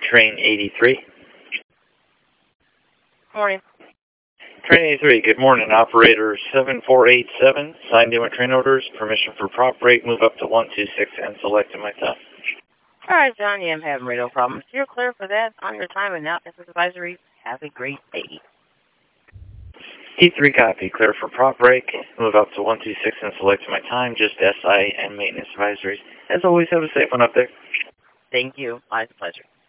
Train 83. Morning. Train 83, good morning. Operator 7487, signed in with train orders, permission for prop break, move up to 126 and selecting my time. All right, John, yeah, I'm having radio problems. You're clear for that on your time and now advisory. Have a great day. T3 copy, clear for prop break, move up to 126 and selecting my time, just SI and maintenance advisories. As always, have a safe one up there. Thank you. My pleasure.